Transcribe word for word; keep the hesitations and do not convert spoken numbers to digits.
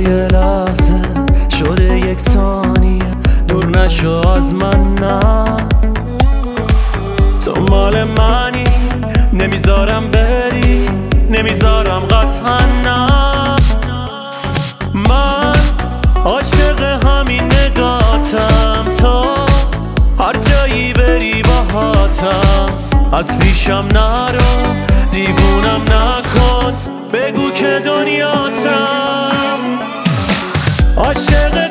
یه لحظه شده یک ثانیه دور نشو از من، نه تو مال منی، نمیذارم بری، نمیذارم قطعا، نه من عاشق همین نگاتم، تو هر جایی بری باهاتم، از پیشم نرو، دیوونم نکن، بگو که دنیاتم. عاشق